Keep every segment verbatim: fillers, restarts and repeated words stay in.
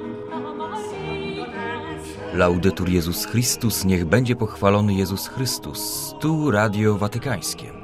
Laudetur Jezus Chrystus, niech będzie pochwalony Jezus Chrystus. Tu Radio Watykańskie.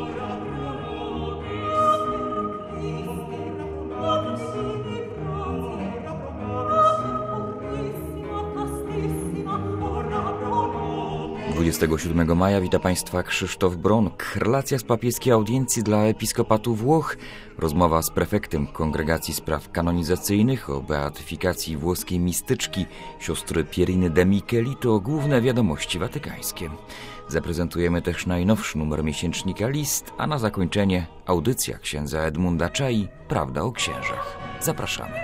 dwudziestego siódmego maja wita Państwa Krzysztof Bronk. Relacja z papieskiej audiencji dla episkopatu Włoch, rozmowa z prefektem Kongregacji Spraw Kanonizacyjnych o beatyfikacji włoskiej mistyczki siostry Pieriny de Micheli to główne wiadomości watykańskie. Zaprezentujemy też najnowszy numer miesięcznika List, a na zakończenie audycja księdza Edmunda Czai, Prawda o księżach. Zapraszamy.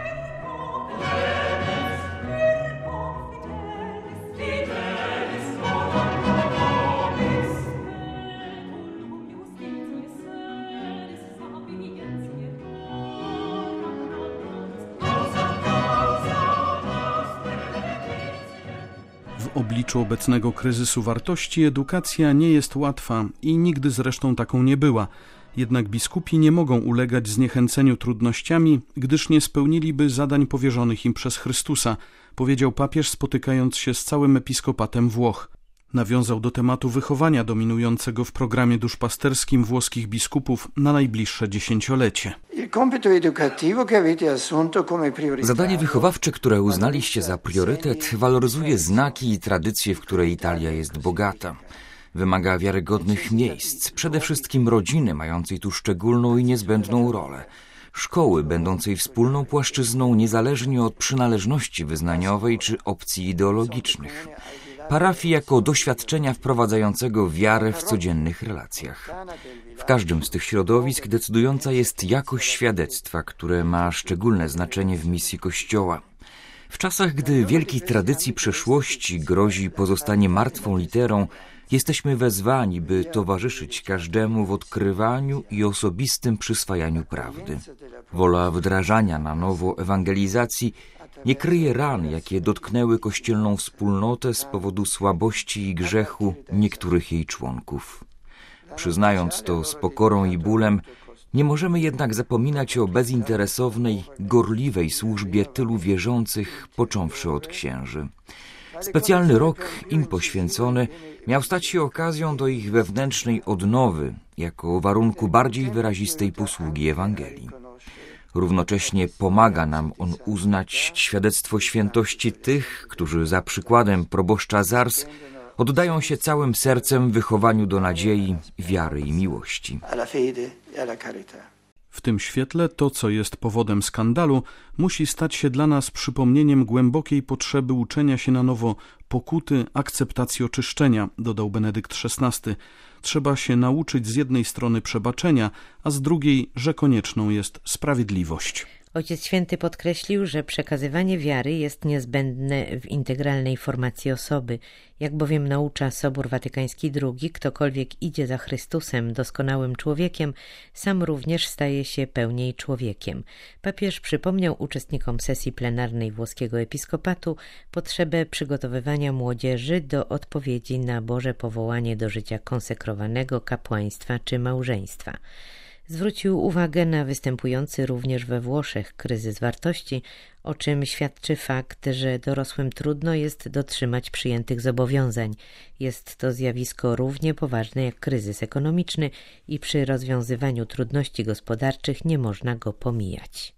W obliczu obecnego kryzysu wartości edukacja nie jest łatwa i nigdy zresztą taką nie była. Jednak biskupi nie mogą ulegać zniechęceniu trudnościami, gdyż nie spełniliby zadań powierzonych im przez Chrystusa, powiedział papież, spotykając się z całym episkopatem Włoch. Nawiązał do tematu wychowania dominującego w programie duszpasterskim włoskich biskupów na najbliższe dziesięciolecie. Zadanie wychowawcze, które uznaliście za priorytet, waloryzuje znaki i tradycje, w które Italia jest bogata. Wymaga wiarygodnych miejsc, przede wszystkim rodziny mającej tu szczególną i niezbędną rolę. Szkoły będącej wspólną płaszczyzną niezależnie od przynależności wyznaniowej czy opcji ideologicznych. Parafii jako doświadczenia wprowadzającego wiarę w codziennych relacjach. W każdym z tych środowisk decydująca jest jakość świadectwa, które ma szczególne znaczenie w misji Kościoła. W czasach, gdy wielkiej tradycji przeszłości grozi pozostanie martwą literą, jesteśmy wezwani, by towarzyszyć każdemu w odkrywaniu i osobistym przyswajaniu prawdy. Wola wdrażania na nowo ewangelizacji nie kryje ran, jakie dotknęły kościelną wspólnotę z powodu słabości i grzechu niektórych jej członków. Przyznając to z pokorą i bólem, nie możemy jednak zapominać o bezinteresownej, gorliwej służbie tylu wierzących, począwszy od księży. Specjalny rok im poświęcony miał stać się okazją do ich wewnętrznej odnowy, jako warunku bardziej wyrazistej posługi Ewangelii. Równocześnie pomaga nam on uznać świadectwo świętości tych, którzy za przykładem proboszcza z Ars oddają się całym sercem wychowaniu do nadziei, wiary i miłości. W tym świetle to, co jest powodem skandalu, musi stać się dla nas przypomnieniem głębokiej potrzeby uczenia się na nowo pokuty, akceptacji oczyszczenia, dodał Benedykt szesnasty. Trzeba się nauczyć z jednej strony przebaczenia, a z drugiej, że konieczną jest sprawiedliwość. Ojciec Święty podkreślił, że przekazywanie wiary jest niezbędne w integralnej formacji osoby. Jak bowiem naucza Sobór Watykański drugi, ktokolwiek idzie za Chrystusem, doskonałym człowiekiem, sam również staje się pełniej człowiekiem. Papież przypomniał uczestnikom sesji plenarnej włoskiego episkopatu potrzebę przygotowywania młodzieży do odpowiedzi na Boże powołanie do życia konsekrowanego, kapłaństwa czy małżeństwa. Zwrócił uwagę na występujący również we Włoszech kryzys wartości, o czym świadczy fakt, że dorosłym trudno jest dotrzymać przyjętych zobowiązań. Jest to zjawisko równie poważne jak kryzys ekonomiczny i przy rozwiązywaniu trudności gospodarczych nie można go pomijać.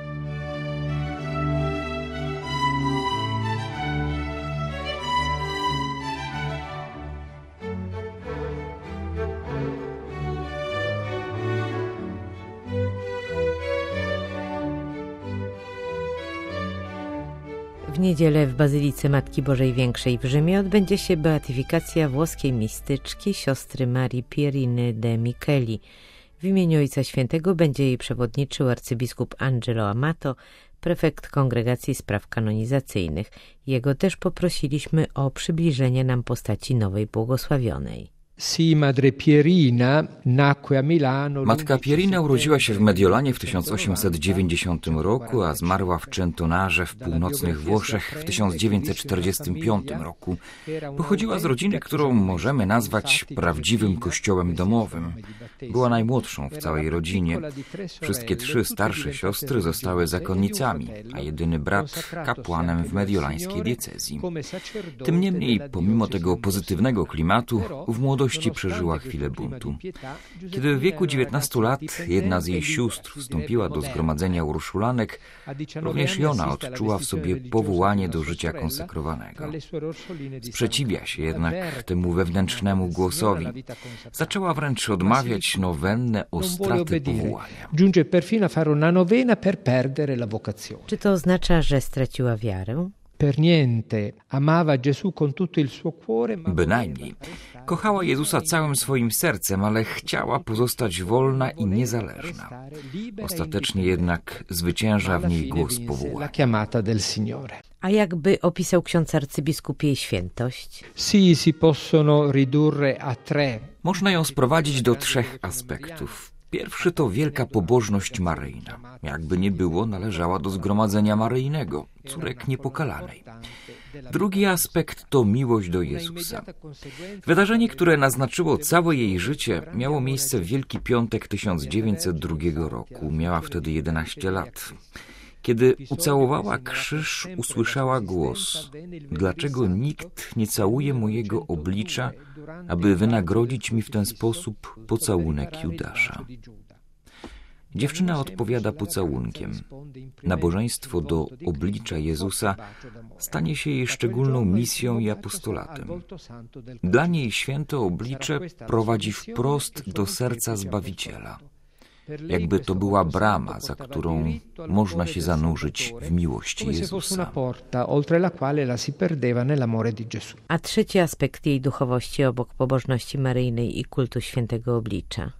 W niedzielę w Bazylice Matki Bożej Większej w Rzymie odbędzie się beatyfikacja włoskiej mistyczki siostry Marii Pieriny de Micheli. W imieniu Ojca Świętego będzie jej przewodniczył arcybiskup Angelo Amato, prefekt Kongregacji Spraw Kanonizacyjnych. Jego też poprosiliśmy o przybliżenie nam postaci nowej błogosławionej. Matka Pierina urodziła się w Mediolanie w tysiąc osiemset dziewięćdziesiątym roku, a zmarła w Centonarze w północnych Włoszech w tysiąc dziewięćset czterdziestym piątym roku. Pochodziła z rodziny, którą możemy nazwać prawdziwym kościołem domowym. Była najmłodszą w całej rodzinie. Wszystkie trzy starsze siostry zostały zakonnicami, a jedyny brat kapłanem w mediolańskiej diecezji. Tym niemniej, pomimo tego pozytywnego klimatu, w młodości przeżyła chwilę buntu. Kiedy w wieku dziewiętnastu lat jedna z jej sióstr wstąpiła do zgromadzenia Urszulanek, również i ona odczuła w sobie powołanie do życia konsekrowanego. Sprzeciwia się jednak temu wewnętrznemu głosowi. Zaczęła wręcz odmawiać nowennę o straty powołania. Czy to oznacza, że straciła wiarę? Bynajmniej. Kochała Jezusa całym swoim sercem, ale chciała pozostać wolna i niezależna. Ostatecznie jednak zwycięża w niej głos powołania. A jakby opisał ksiądz arcybiskup jej świętość? Można ją sprowadzić do trzech aspektów. Pierwszy to wielka pobożność maryjna. Jakby nie było, należała do zgromadzenia maryjnego, córek niepokalanej. Drugi aspekt to miłość do Jezusa. Wydarzenie, które naznaczyło całe jej życie, miało miejsce w Wielki Piątek tysiąc dziewięćset drugiego roku. Miała wtedy jedenaście lat. Kiedy ucałowała krzyż, usłyszała głos: dlaczego nikt nie całuje mojego oblicza, aby wynagrodzić mi w ten sposób pocałunek Judasza? Dziewczyna odpowiada pocałunkiem. Nabożeństwo do oblicza Jezusa stanie się jej szczególną misją i apostolatem. Dla niej święte oblicze prowadzi wprost do serca Zbawiciela. Jakby to była brama, za którą można się zanurzyć w miłości Jezusa. A trzeci aspekt jej duchowości obok pobożności maryjnej i kultu świętego oblicza.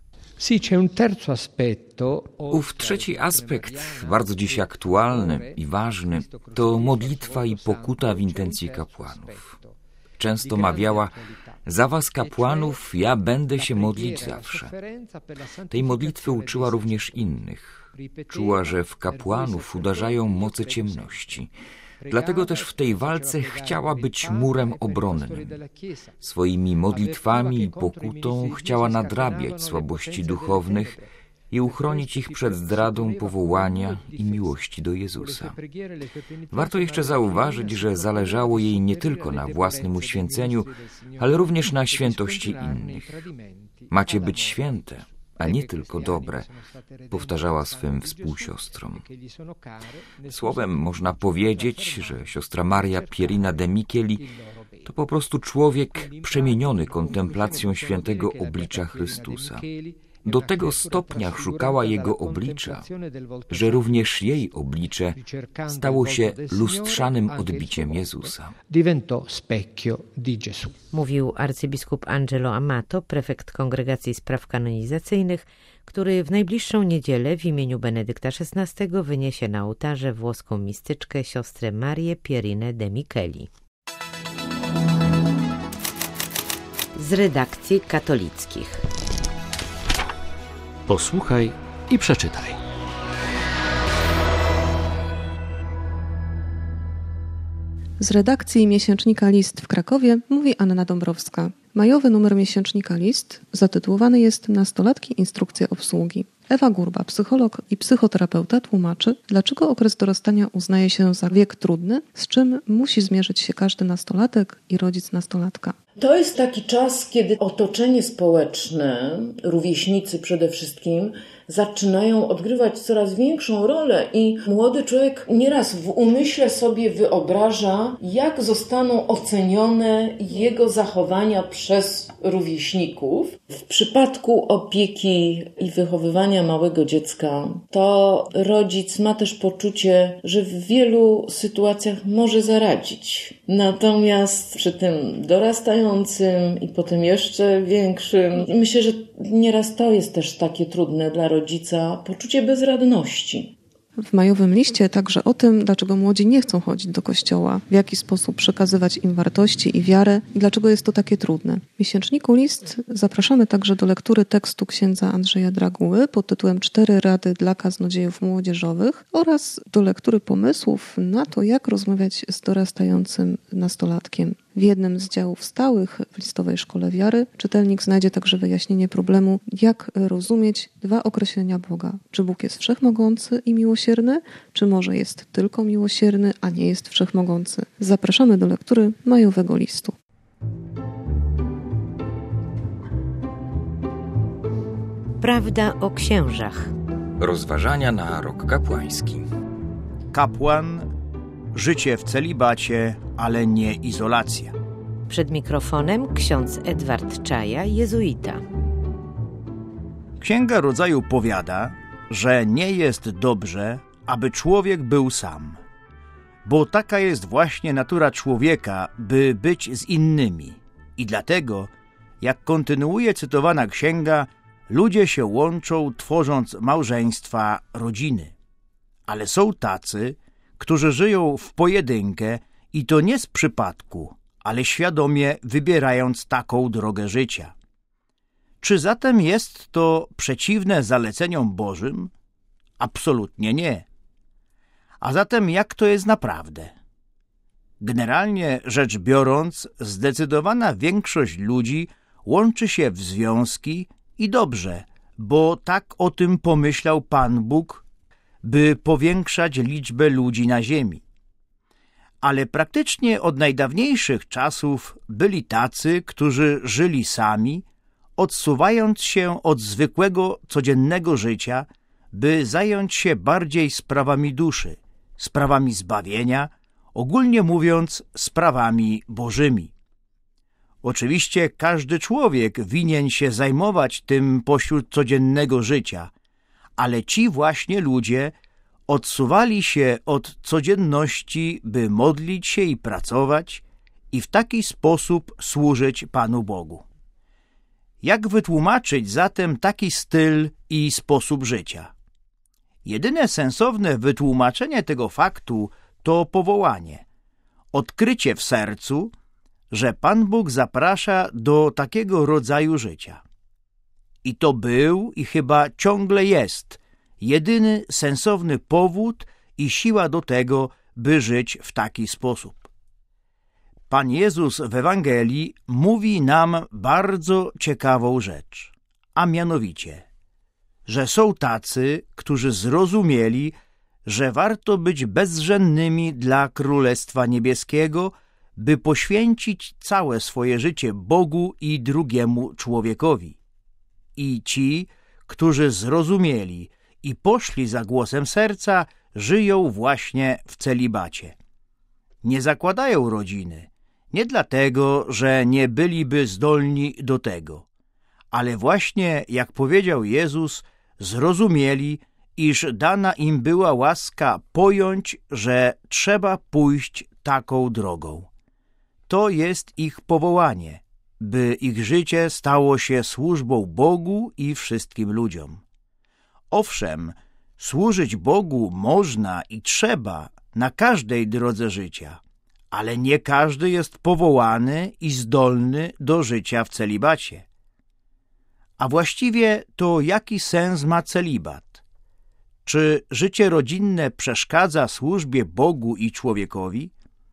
Ów trzeci aspekt, bardzo dziś aktualny i ważny, to modlitwa i pokuta w intencji kapłanów. Często mawiała: za was, kapłanów, ja będę się modlić zawsze. Tej modlitwy uczyła również innych. Czuła, że w kapłanów uderzają moce ciemności. Dlatego też w tej walce chciała być murem obronnym. Swoimi modlitwami i pokutą chciała nadrabiać słabości duchownych i uchronić ich przed zdradą powołania i miłości do Jezusa. Warto jeszcze zauważyć, że zależało jej nie tylko na własnym uświęceniu, ale również na świętości innych. Macie być święte, a nie tylko dobre, powtarzała swym współsiostrom. Słowem można powiedzieć, że siostra Maria Pierina de Micheli to po prostu człowiek przemieniony kontemplacją świętego oblicza Chrystusa. Do tego stopnia szukała Jego oblicza, że również jej oblicze stało się lustrzanym odbiciem Jezusa. Mówił arcybiskup Angelo Amato, prefekt Kongregacji Spraw Kanonizacyjnych, który w najbliższą niedzielę w imieniu Benedykta szesnastego wyniesie na ołtarze włoską mistyczkę siostrę Marię Pierinę de Micheli. Z redakcji katolickich. Posłuchaj i przeczytaj. Z redakcji miesięcznika List w Krakowie mówi Anna Dąbrowska. Majowy numer miesięcznika List zatytułowany jest Nastolatki instrukcje obsługi. Ewa Gurba, psycholog i psychoterapeuta, tłumaczy, dlaczego okres dorastania uznaje się za wiek trudny, z czym musi zmierzyć się każdy nastolatek i rodzic nastolatka. To jest taki czas, kiedy otoczenie społeczne, rówieśnicy przede wszystkim, zaczynają odgrywać coraz większą rolę i młody człowiek nieraz w umyśle sobie wyobraża, jak zostaną ocenione jego zachowania przez rówieśników. W przypadku opieki i wychowywania małego dziecka, to rodzic ma też poczucie, że w wielu sytuacjach może zaradzić. Natomiast przy tym dorastającym i potem jeszcze większym, myślę, że nieraz to jest też takie trudne dla rodzica, poczucie bezradności. w majowym liście także o tym, dlaczego młodzi nie chcą chodzić do kościoła, w jaki sposób przekazywać im wartości i wiarę i dlaczego jest to takie trudne. W miesięczniku List zapraszamy także do lektury tekstu księdza Andrzeja Draguły pod tytułem Cztery rady dla kaznodziejów młodzieżowych oraz do lektury pomysłów na to, jak rozmawiać z dorastającym nastolatkiem. W jednym z działów stałych w Listowej Szkole Wiary czytelnik znajdzie także wyjaśnienie problemu, jak rozumieć dwa określenia Boga. Czy Bóg jest wszechmogący i miłosierny, czy może jest tylko miłosierny, a nie jest wszechmogący. Zapraszamy do lektury majowego listu. Prawda o księżach. Rozważania na rok kapłański. Kapłan, życie w celibacie, ale nie izolacja. Przed mikrofonem ksiądz Edward Czaja, jezuita. Księga Rodzaju powiada, że nie jest dobrze, aby człowiek był sam, bo taka jest właśnie natura człowieka, by być z innymi. I dlatego, jak kontynuuje cytowana księga, ludzie się łączą, tworząc małżeństwa, rodziny. Ale są tacy, którzy żyją w pojedynkę i to nie z przypadku, ale świadomie wybierając taką drogę życia. Czy zatem jest to przeciwne zaleceniom Bożym? Absolutnie nie. A zatem jak to jest naprawdę? Generalnie rzecz biorąc, zdecydowana większość ludzi łączy się w związki i dobrze, bo tak o tym pomyślał Pan Bóg, by powiększać liczbę ludzi na ziemi. Ale praktycznie od najdawniejszych czasów byli tacy, którzy żyli sami, odsuwając się od zwykłego, codziennego życia, by zająć się bardziej sprawami duszy, sprawami zbawienia, ogólnie mówiąc sprawami bożymi. Oczywiście każdy człowiek winien się zajmować tym pośród codziennego życia, ale ci właśnie ludzie odsuwali się od codzienności, by modlić się i pracować i w taki sposób służyć Panu Bogu. Jak wytłumaczyć zatem taki styl i sposób życia? Jedyne sensowne wytłumaczenie tego faktu to powołanie, odkrycie w sercu, że Pan Bóg zaprasza do takiego rodzaju życia. I to był i chyba ciągle jest jedyny sensowny powód i siła do tego, by żyć w taki sposób. Pan Jezus w Ewangelii mówi nam bardzo ciekawą rzecz, a mianowicie, że są tacy, którzy zrozumieli, że warto być bezwzględnymi dla Królestwa Niebieskiego, by poświęcić całe swoje życie Bogu i drugiemu człowiekowi. I ci, którzy zrozumieli i poszli za głosem serca, żyją właśnie w celibacie. Nie zakładają rodziny, nie dlatego, że nie byliby zdolni do tego, ale właśnie, jak powiedział Jezus, zrozumieli, iż dana im była łaska pojąć, że trzeba pójść taką drogą. To jest ich powołanie, by ich życie stało się służbą Bogu i wszystkim ludziom. Owszem, służyć Bogu można i trzeba na każdej drodze życia, ale nie każdy jest powołany i zdolny do życia w celibacie. A właściwie to jaki sens ma celibat? Czy życie rodzinne przeszkadza służbie Bogu i człowiekowi?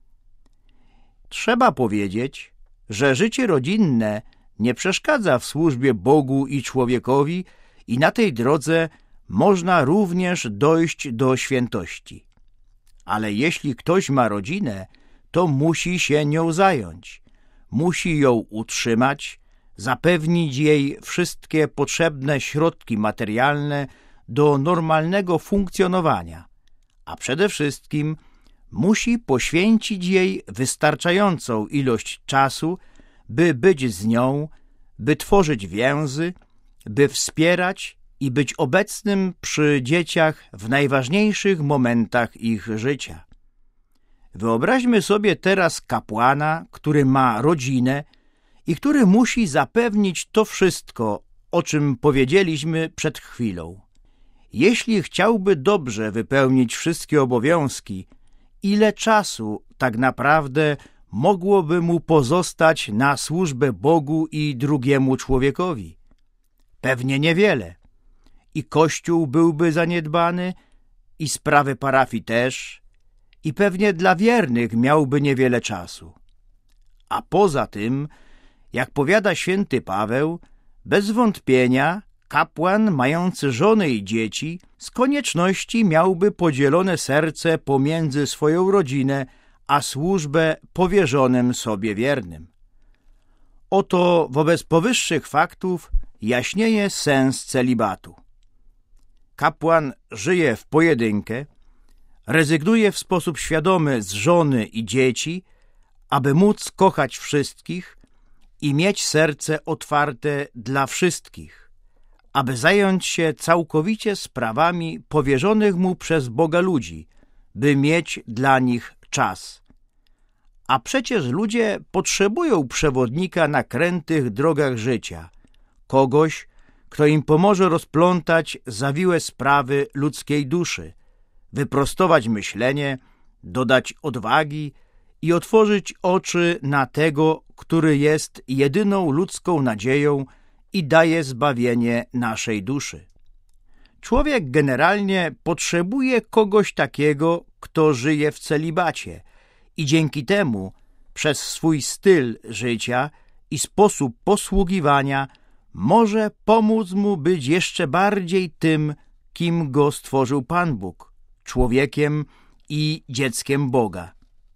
Trzeba powiedzieć, że życie rodzinne nie przeszkadza w służbie Bogu i człowiekowi i na tej drodze można również dojść do świętości. Ale jeśli ktoś ma rodzinę, to musi się nią zająć, musi ją utrzymać, zapewnić jej wszystkie potrzebne środki materialne do normalnego funkcjonowania, a przede wszystkim musi poświęcić jej wystarczającą ilość czasu, by być z nią, by tworzyć więzy, by wspierać i być obecnym przy dzieciach w najważniejszych momentach ich życia. Wyobraźmy sobie teraz kapłana, który ma rodzinę i który musi zapewnić to wszystko, o czym powiedzieliśmy przed chwilą. jeśli chciałby dobrze wypełnić wszystkie obowiązki, ile czasu tak naprawdę mogłoby mu pozostać na służbę Bogu i drugiemu człowiekowi? Pewnie niewiele. I Kościół byłby zaniedbany, i sprawy parafii też, i pewnie dla wiernych miałby niewiele czasu. A poza tym, jak powiada święty Paweł, bez wątpienia kapłan mający żonę i dzieci z konieczności miałby podzielone serce pomiędzy swoją rodzinę a służbę powierzonym sobie wiernym. Oto wobec powyższych faktów jaśnieje sens celibatu. Kapłan żyje w pojedynkę, rezygnuje w sposób świadomy z żony i dzieci, aby móc kochać wszystkich i mieć serce otwarte dla wszystkich, aby zająć się całkowicie sprawami powierzonych mu przez Boga ludzi, by mieć dla nich czas. A przecież ludzie potrzebują przewodnika na krętych drogach życia, kogoś, kto im pomoże rozplątać zawiłe sprawy ludzkiej duszy, wyprostować myślenie, dodać odwagi i otworzyć oczy na tego, który jest jedyną ludzką nadzieją i daje zbawienie naszej duszy. Człowiek generalnie potrzebuje kogoś takiego, kto żyje w celibacie i dzięki temu przez swój styl życia i sposób posługiwania może pomóc mu być jeszcze bardziej tym, kim go stworzył Pan Bóg, człowiekiem i dzieckiem Boga.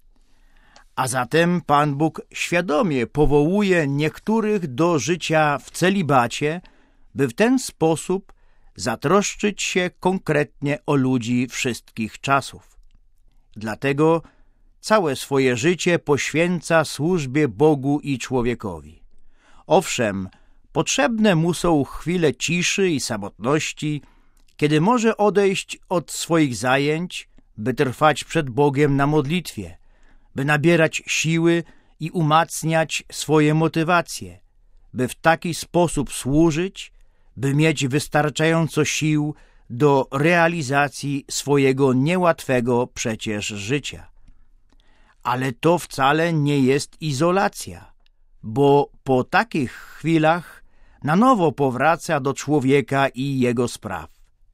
A zatem Pan Bóg świadomie powołuje niektórych do życia w celibacie, by w ten sposób zatroszczyć się konkretnie o ludzi wszystkich czasów. Dlatego całe swoje życie poświęca służbie Bogu i człowiekowi. Owszem, potrzebne mu są chwile ciszy i samotności, kiedy może odejść od swoich zajęć, by trwać przed Bogiem na modlitwie, by nabierać siły i umacniać swoje motywacje, by w taki sposób służyć, by mieć wystarczająco sił do realizacji swojego niełatwego przecież życia. Ale to wcale nie jest izolacja, bo po takich chwilach na nowo powraca do człowieka i jego spraw.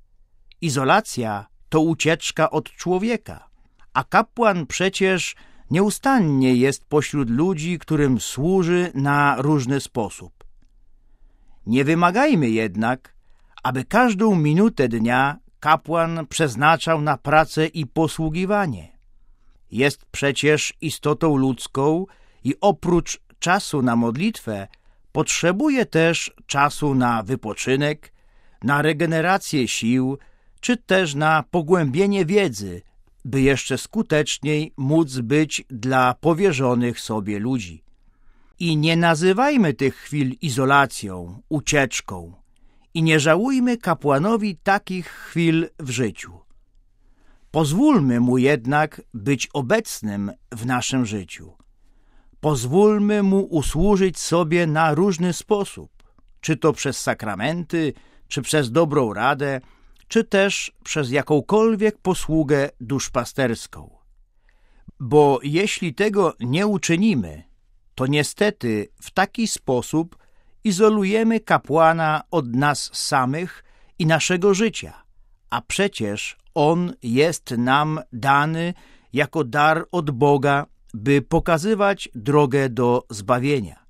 Izolacja to ucieczka od człowieka, a kapłan przecież nieustannie jest pośród ludzi, którym służy na różny sposób. Nie wymagajmy jednak, aby każdą minutę dnia kapłan przeznaczał na pracę i posługiwanie. Jest przecież istotą ludzką i oprócz czasu na modlitwę potrzebuje też czasu na wypoczynek, na regenerację sił, czy też na pogłębienie wiedzy, by jeszcze skuteczniej móc być dla powierzonych sobie ludzi. I nie nazywajmy tych chwil izolacją, ucieczką i nie żałujmy kapłanowi takich chwil w życiu. Pozwólmy mu jednak być obecnym w naszym życiu. Pozwólmy mu usłużyć sobie na różny sposób, czy to przez sakramenty, czy przez dobrą radę, czy też przez jakąkolwiek posługę duszpasterską. Bo jeśli tego nie uczynimy, to niestety w taki sposób izolujemy kapłana od nas samych i naszego życia, a przecież on jest nam dany jako dar od Boga, by pokazywać drogę do zbawienia.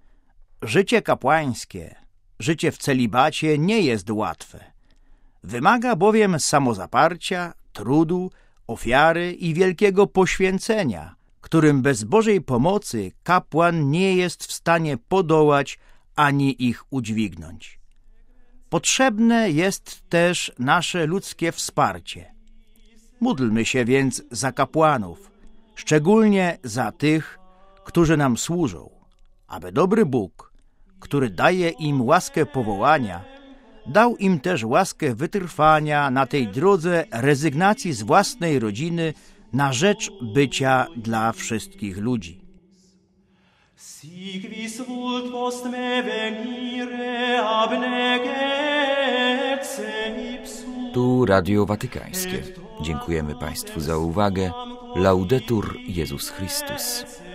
Życie kapłańskie, życie w celibacie nie jest łatwe. Wymaga bowiem samozaparcia, trudu, ofiary i wielkiego poświęcenia, którym bez Bożej pomocy kapłan nie jest w stanie podołać ani ich udźwignąć. Potrzebne jest też nasze ludzkie wsparcie. Módlmy się więc za kapłanów, szczególnie za tych, którzy nam służą, aby dobry Bóg, który daje im łaskę powołania, dał im też łaskę wytrwania na tej drodze rezygnacji z własnej rodziny na rzecz bycia dla wszystkich ludzi. Sic vis vult post me venire abnegetse ipsum Tu Radio Watykańskie. Dziękujemy Państwu za uwagę. Laudetur Jezus Chrystus.